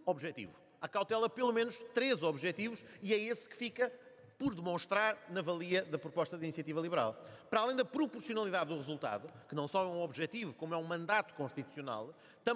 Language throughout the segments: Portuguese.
objetivo. Acautela pelo menos 3 objetivos e é esse que fica por demonstrar na valia da proposta de iniciativa liberal. Para além da proporcionalidade do resultado, que não só é um objetivo, como é um mandato constitucional,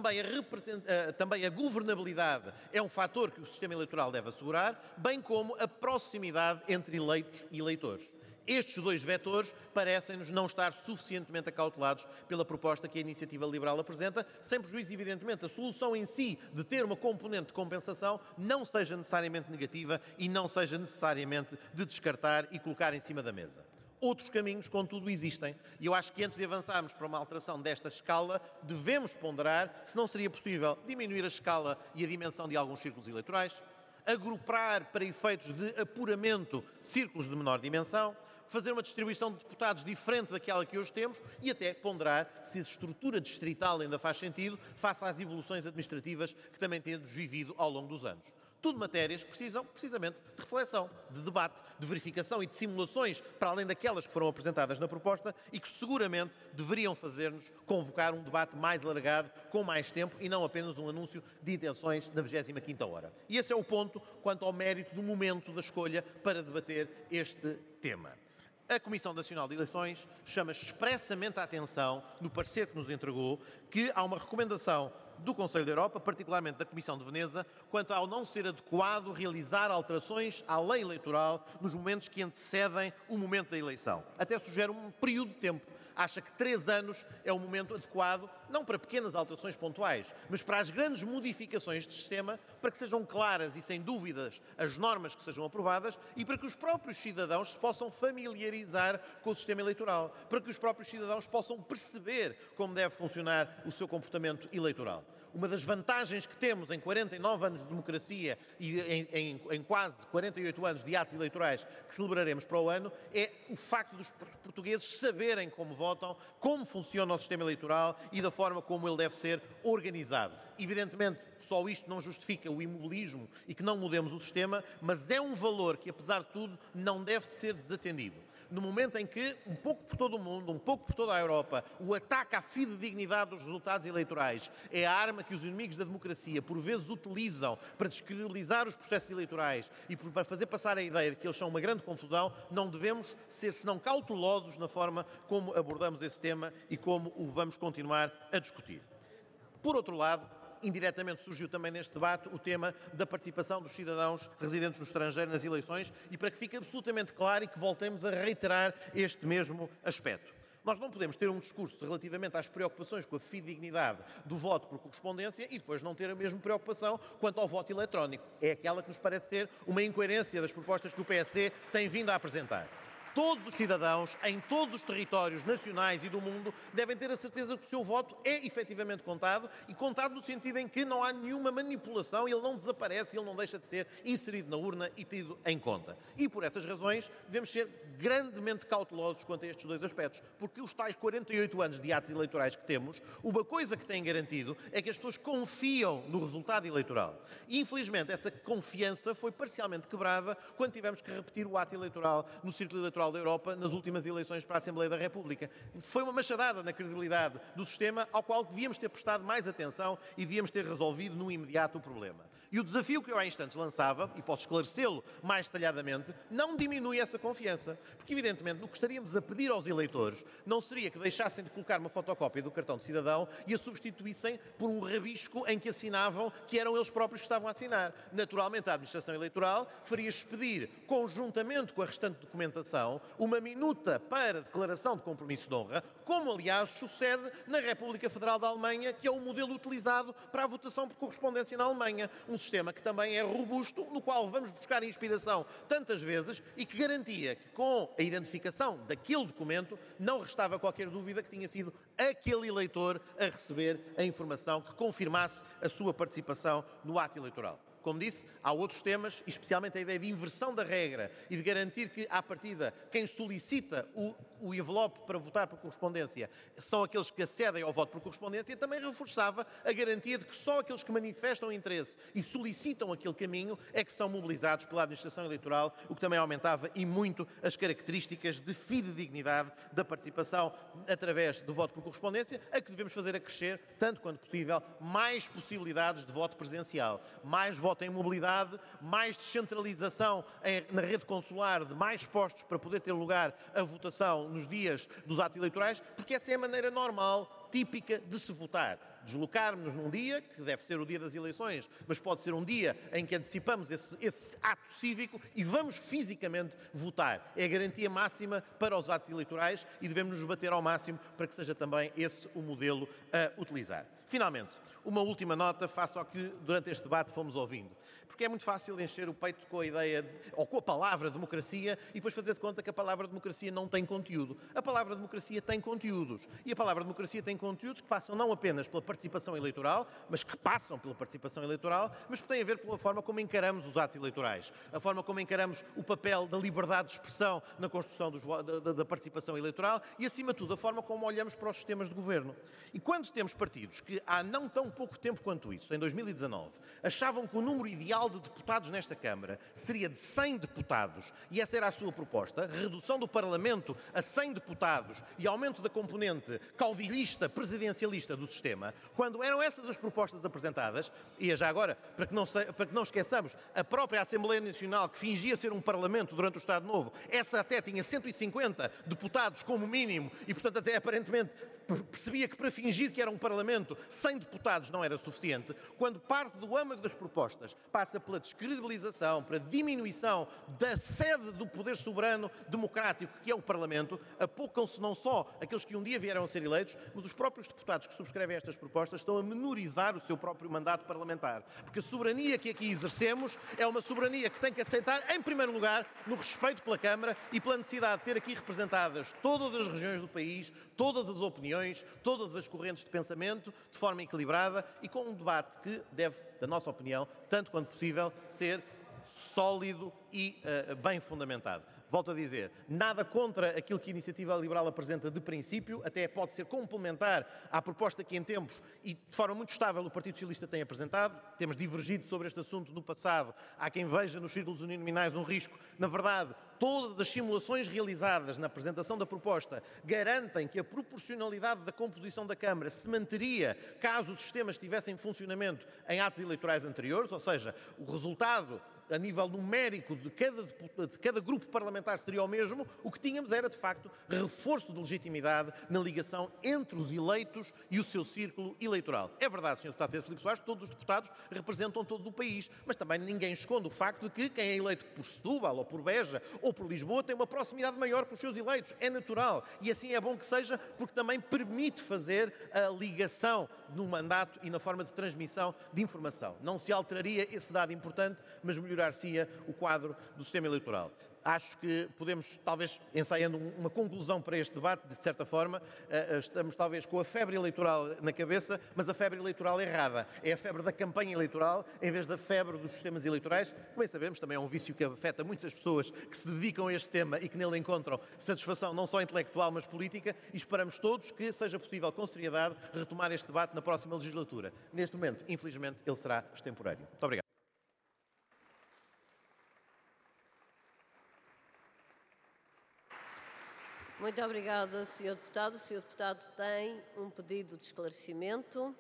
também a governabilidade é um fator que o sistema eleitoral deve assegurar, bem como a proximidade entre eleitos e eleitores. Estes 2 vetores parecem-nos não estar suficientemente acautelados pela proposta que a iniciativa liberal apresenta, sem prejuízo, evidentemente, a solução em si de ter uma componente de compensação não seja necessariamente negativa e não seja necessariamente de descartar e colocar em cima da mesa. Outros caminhos, contudo, existem. E eu acho que antes de avançarmos para uma alteração desta escala, devemos ponderar se não seria possível diminuir a escala e a dimensão de alguns círculos eleitorais, agrupar para efeitos de apuramento círculos de menor dimensão, fazer uma distribuição de deputados diferente daquela que hoje temos e até ponderar se a estrutura distrital ainda faz sentido face às evoluções administrativas que também temos vivido ao longo dos anos. Tudo matérias que precisam, precisamente, de reflexão, de debate, de verificação e de simulações, para além daquelas que foram apresentadas na proposta e que seguramente deveriam fazer-nos convocar um debate mais alargado, com mais tempo e não apenas um anúncio de intenções na 25ª hora. E esse é o ponto quanto ao mérito do momento da escolha para debater este tema. A Comissão Nacional de Eleições chama expressamente a atenção, no parecer que nos entregou, que há uma recomendação do Conselho da Europa, particularmente da Comissão de Veneza, quanto ao não ser adequado realizar alterações à lei eleitoral nos momentos que antecedem o momento da eleição. Até sugere um período de tempo. Acha que 3 anos é o momento adequado, não para pequenas alterações pontuais, mas para as grandes modificações de sistema, para que sejam claras e sem dúvidas as normas que sejam aprovadas e para que os próprios cidadãos se possam familiarizar com o sistema eleitoral, para que os próprios cidadãos possam perceber como deve funcionar o seu comportamento eleitoral. Uma das vantagens que temos em 49 anos de democracia e em quase 48 anos de atos eleitorais que celebraremos para o ano é o facto dos portugueses saberem como votam, como funciona o sistema eleitoral e da forma como ele deve ser organizado. Evidentemente, só isto não justifica o imobilismo e que não mudemos o sistema, mas é um valor que, apesar de tudo, não deve ser desatendido. No momento em que, um pouco por todo o mundo, um pouco por toda a Europa, o ataque à fidedignidade dos resultados eleitorais é a arma que os inimigos da democracia por vezes utilizam para descredibilizar os processos eleitorais e para fazer passar a ideia de que eles são uma grande confusão, não devemos ser senão cautelosos na forma como abordamos esse tema e como o vamos continuar a discutir. Por outro lado, indiretamente surgiu também neste debate o tema da participação dos cidadãos residentes no estrangeiro nas eleições e para que fique absolutamente claro e que voltemos a reiterar este mesmo aspecto. Nós não podemos ter um discurso relativamente às preocupações com a fidedignidade do voto por correspondência e depois não ter a mesma preocupação quanto ao voto eletrónico. É aquela que nos parece ser uma incoerência das propostas que o PSD tem vindo a apresentar. Todos os cidadãos, em todos os territórios nacionais e do mundo, devem ter a certeza que o seu voto é efetivamente contado e contado no sentido em que não há nenhuma manipulação, ele não desaparece, ele não deixa de ser inserido na urna e tido em conta. E por essas razões devemos ser grandemente cautelosos quanto a estes 2 aspectos, porque os tais 48 anos de atos eleitorais que temos, uma coisa que têm garantido é que as pessoas confiam no resultado eleitoral. E infelizmente essa confiança foi parcialmente quebrada quando tivemos que repetir o ato eleitoral no círculo eleitoral da Europa nas últimas eleições para a Assembleia da República. Foi uma machadada na credibilidade do sistema ao qual devíamos ter prestado mais atenção e devíamos ter resolvido no imediato o problema. E o desafio que eu há instantes lançava, e posso esclarecê-lo mais detalhadamente, não diminui essa confiança. Porque, evidentemente, o que estaríamos a pedir aos eleitores não seria que deixassem de colocar uma fotocópia do cartão de cidadão e a substituíssem por um rabisco em que assinavam que eram eles próprios que estavam a assinar. Naturalmente, a administração eleitoral faria-se pedir, conjuntamente com a restante documentação, uma minuta para declaração de compromisso de honra, como aliás sucede na República Federal da Alemanha, que é o modelo utilizado para a votação por correspondência na Alemanha. Um sistema que também é robusto, no qual vamos buscar inspiração tantas vezes e que garantia que com a identificação daquele documento não restava qualquer dúvida que tinha sido aquele eleitor a receber a informação que confirmasse a sua participação no ato eleitoral. Como disse, há outros temas, especialmente a ideia de inversão da regra e de garantir que, à partida, quem solicita o envelope para votar por correspondência são aqueles que acedem ao voto por correspondência, também reforçava a garantia de que só aqueles que manifestam interesse e solicitam aquele caminho é que são mobilizados pela administração eleitoral, o que também aumentava e muito as características de fidedignidade da participação através do voto por correspondência, a que devemos fazer acrescer, tanto quanto possível, mais possibilidades de voto presencial, mais voto em mobilidade, mais descentralização na rede consular de mais postos para poder ter lugar a votação nos dias dos atos eleitorais, porque essa é a maneira normal, típica de se votar. Deslocarmos-nos num dia, que deve ser o dia das eleições, mas pode ser um dia em que antecipamos esse ato cívico e vamos fisicamente votar. É a garantia máxima para os atos eleitorais e devemos nos bater ao máximo para que seja também esse o modelo a utilizar. Finalmente, uma última nota face ao que durante este debate fomos ouvindo. Porque é muito fácil encher o peito com a ideia, ou com a palavra democracia, e depois fazer de conta que a palavra democracia não tem conteúdo. A palavra democracia tem conteúdos. E a palavra democracia tem conteúdos que passam não apenas pela participação eleitoral, mas que passam pela participação eleitoral, mas que têm a ver pela forma como encaramos os atos eleitorais, a forma como encaramos o papel da liberdade de expressão na construção da participação eleitoral e, acima de tudo, a forma como olhamos para os sistemas de governo. E quando temos partidos que há não tão pouco tempo quanto isso, em 2019, achavam que o número ideal de deputados nesta Câmara seria de 100 deputados, e essa era a sua proposta, redução do Parlamento a 100 deputados e aumento da componente caudilhista, presidencialista do sistema, quando eram essas as propostas apresentadas, e já agora, para que não esqueçamos, a própria Assembleia Nacional, que fingia ser um Parlamento durante o Estado Novo, essa até tinha 150 deputados como mínimo, e portanto até aparentemente percebia que para fingir que era um Parlamento, 100 deputados não era suficiente, quando parte do âmago das propostas passa pela descredibilização, pela diminuição da sede do poder soberano democrático que é o Parlamento, apocam-se não só aqueles que um dia vieram a ser eleitos, mas os próprios deputados que subscrevem estas propostas estão a menorizar o seu próprio mandato parlamentar. Porque a soberania que aqui exercemos é uma soberania que tem que aceitar, em primeiro lugar, no respeito pela Câmara e pela necessidade de ter aqui representadas todas as regiões do país, todas as opiniões, todas as correntes de pensamento, de forma equilibrada e com um debate que deve, da nossa opinião, tanto quanto possível, ser sólido e bem fundamentado. Volto a dizer, nada contra aquilo que a Iniciativa Liberal apresenta de princípio, até pode ser complementar à proposta que em tempos e de forma muito estável o Partido Socialista tem apresentado. Temos divergido sobre este assunto no passado. Há quem veja nos círculos uninominais um risco. Na verdade, todas as simulações realizadas na apresentação da proposta garantem que a proporcionalidade da composição da Câmara se manteria caso o sistema estivesse em funcionamento em atos eleitorais anteriores, ou seja, o resultado a nível numérico de cada grupo parlamentar seria o mesmo, o que tínhamos era, de facto, reforço de legitimidade na ligação entre os eleitos e o seu círculo eleitoral. É verdade, Sr. Deputado Pedro Filipe Soares, todos os deputados representam todo o país, mas também ninguém esconde o facto de que quem é eleito por Setúbal, ou por Beja, ou por Lisboa, tem uma proximidade maior com os seus eleitos. É natural. E assim é bom que seja, porque também permite fazer a ligação no mandato e na forma de transmissão de informação. Não se alteraria esse dado importante, mas melhorar-se-ia o quadro do sistema eleitoral. Acho que podemos, talvez, ensaiando uma conclusão para este debate, de certa forma, estamos talvez com a febre eleitoral na cabeça, mas a febre eleitoral errada. É a febre da campanha eleitoral, em vez da febre dos sistemas eleitorais. Como bem sabemos, também é um vício que afeta muitas pessoas que se dedicam a este tema e que nele encontram satisfação não só intelectual, mas política, e esperamos todos que seja possível, com seriedade, retomar este debate na próxima legislatura. Neste momento, infelizmente, ele será extemporâneo. Muito obrigado. Muito obrigada, Sr. Deputado. O Sr. Deputado tem um pedido de esclarecimento.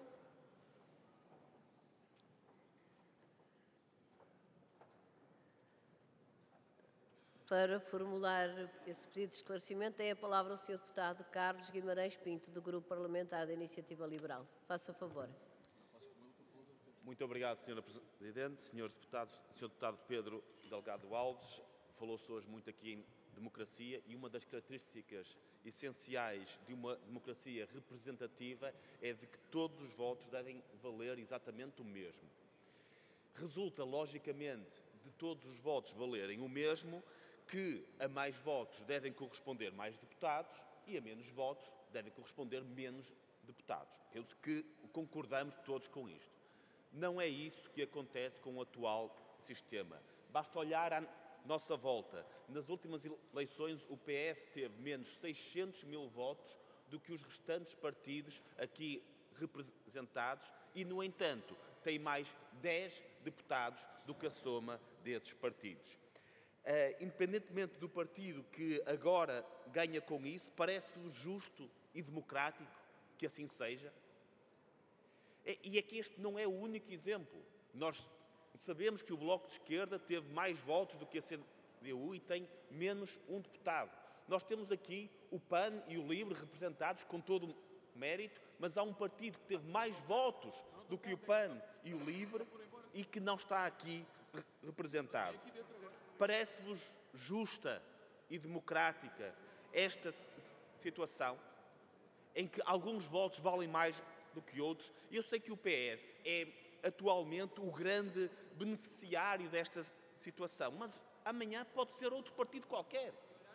Para formular esse pedido de esclarecimento, tem a palavra o Sr. Deputado Carlos Guimarães Pinto, do Grupo Parlamentar da Iniciativa Liberal. Faça favor. Muito obrigado, Sra. Presidente. Sr. Deputado Pedro Delgado Alves, falou-se hoje muito aqui em democracia e uma das características essenciais de uma democracia representativa é de que todos os votos devem valer exatamente o mesmo. Resulta, logicamente, de todos os votos valerem o mesmo, que a mais votos devem corresponder mais deputados e a menos votos devem corresponder menos deputados. Penso que concordamos todos com isto. Não é isso que acontece com o atual sistema. Basta olhar à nossa volta. Nas últimas eleições, o PS teve menos 600 mil votos do que os restantes partidos aqui representados e, no entanto, tem mais 10 deputados do que a soma desses partidos. Independentemente do partido que agora ganha com isso, parece-vos justo e democrático que assim seja? E é que este não é o único exemplo. Nós sabemos que o Bloco de Esquerda teve mais votos do que a CDU e tem menos um deputado. Nós temos aqui o PAN e o LIVRE representados com todo o mérito, mas há um partido que teve mais votos do que o PAN e o LIVRE e que não está aqui representado. Parece-vos justa e democrática esta situação em que alguns votos valem mais do que outros? Eu sei que o PS é atualmente o grande beneficiário desta situação, mas amanhã pode ser outro partido qualquer.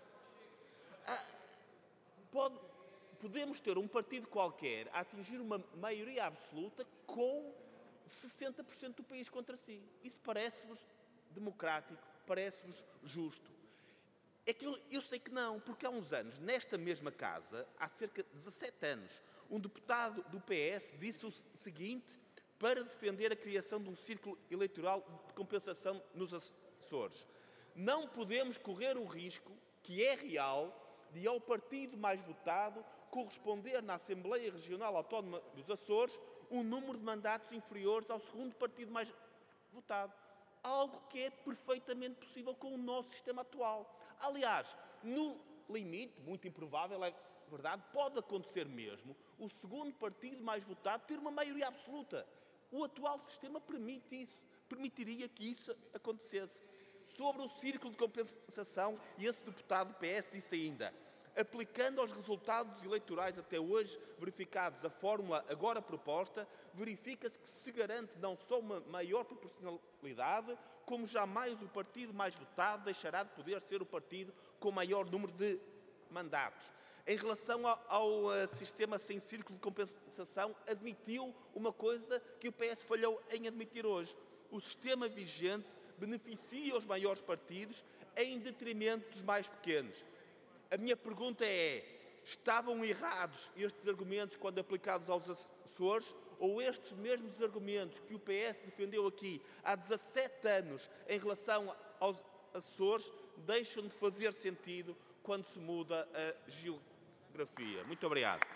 Podemos ter um partido qualquer a atingir uma maioria absoluta com 60% do país contra si. Isso parece-vos democrático? Parece-vos justo? É que eu sei que não, porque há uns anos, nesta mesma casa, há cerca de 17 anos, um deputado do PS disse o seguinte para defender a criação de um círculo eleitoral de compensação nos Açores: não podemos correr o risco, que é real, de ao partido mais votado corresponder na Assembleia Regional Autónoma dos Açores um número de mandatos inferiores ao segundo partido mais votado. Algo que é perfeitamente possível com o nosso sistema atual. Aliás, no limite, muito improvável, é verdade, pode acontecer mesmo o segundo partido mais votado ter uma maioria absoluta. O atual sistema permite isso, permitiria que isso acontecesse. Sobre o círculo de compensação, esse deputado do PS disse ainda: aplicando aos resultados eleitorais até hoje verificados a fórmula agora proposta, verifica-se que se garante não só uma maior proporcionalidade, como jamais o partido mais votado deixará de poder ser o partido com maior número de mandatos. Em relação ao sistema sem círculo de compensação, admitiu uma coisa que o PS falhou em admitir hoje: o sistema vigente beneficia os maiores partidos em detrimento dos mais pequenos. A minha pergunta é: estavam errados estes argumentos quando aplicados aos Açores, ou estes mesmos argumentos que o PS defendeu aqui há 17 anos em relação aos Açores deixam de fazer sentido quando se muda a geografia? Muito obrigado.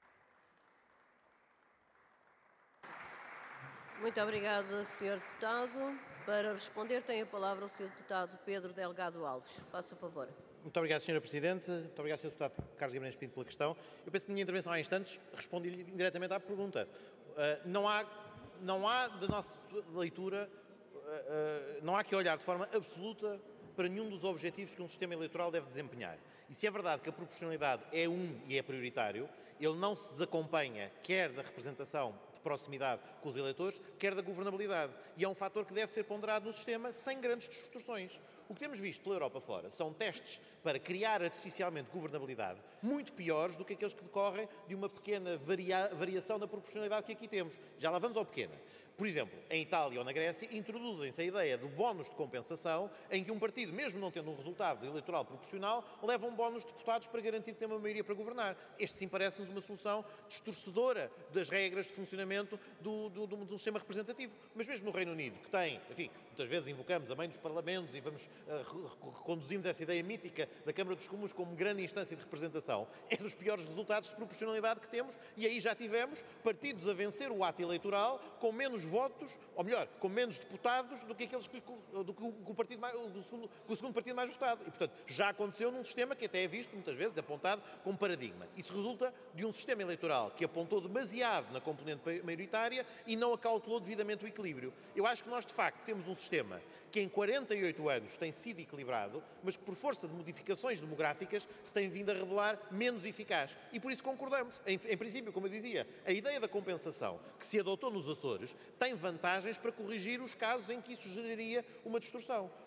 Muito obrigada, Sr. Deputado. Para responder, tem a palavra o Sr. Deputado Pedro Delgado Alves. Faça favor. Muito obrigado, Sra. Presidente. Muito obrigado, Sr. Deputado Carlos Guimarães Pinto, pela questão. Eu penso que na minha intervenção há instantes respondi-lhe diretamente à pergunta. Não há da nossa leitura, não há que olhar de forma absoluta para nenhum dos objetivos que um sistema eleitoral deve desempenhar. E se é verdade que a proporcionalidade é e é prioritário, ele não se desacompanha quer da representação de proximidade com os eleitores, quer da governabilidade. E é um fator que deve ser ponderado no sistema sem grandes distorções. O que temos visto pela Europa fora são testes para criar artificialmente governabilidade muito piores do que aqueles que decorrem de uma pequena variação da proporcionalidade que aqui temos. Já lá vamos ao pequeno. Por exemplo, em Itália ou na Grécia, introduzem-se a ideia do bónus de compensação, em que um partido, mesmo não tendo um resultado eleitoral proporcional, leva um bónus de deputados para garantir que tem uma maioria para governar. Este sim parece-nos uma solução distorcedora das regras de funcionamento do sistema representativo. Mas mesmo no Reino Unido, que tem, enfim, muitas vezes invocamos a mãe dos parlamentos e vamos reconduzimos essa ideia mítica da Câmara dos Comuns como grande instância de representação, é dos piores resultados de proporcionalidade que temos, e aí já tivemos partidos a vencer o ato eleitoral com menos votos, ou melhor, com menos deputados do que aqueles que o segundo partido mais votado. E, portanto, já aconteceu num sistema que até é visto, muitas vezes, apontado como paradigma. Isso resulta de um sistema eleitoral que apontou demasiado na componente maioritária e não acautelou devidamente o equilíbrio. Eu acho que nós, de facto, temos um sistema que em 48 anos tem sido equilibrado, mas que por força de modificações demográficas se tem vindo a revelar menos eficaz. E por isso concordamos. Em princípio, como eu dizia, a ideia da compensação que se adotou nos Açores tem vantagens para corrigir os casos em que isso geraria uma distorção.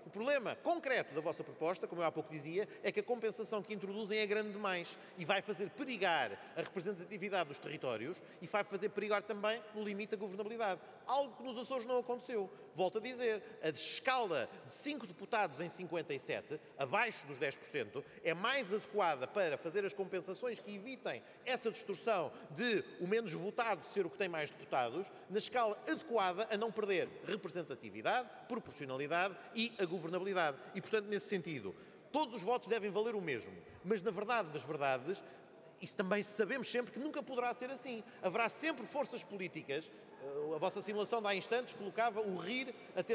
O problema concreto da vossa proposta, como eu há pouco dizia, é que a compensação que introduzem é grande demais e vai fazer perigar a representatividade dos territórios e vai fazer perigar também, no limite, a governabilidade. Algo que nos Açores não aconteceu. Volto a dizer, a escala de 5 deputados em 57, abaixo dos 10%, é mais adequada para fazer as compensações que evitem essa distorção de o menos votado ser o que tem mais deputados, na escala adequada a não perder representatividade, proporcionalidade e a governabilidade. E, portanto, nesse sentido, todos os votos devem valer o mesmo. Mas, na verdade das verdades, isso também sabemos sempre que nunca poderá ser assim. Haverá sempre forças políticas. A vossa simulação de há instantes colocava o RIR a ter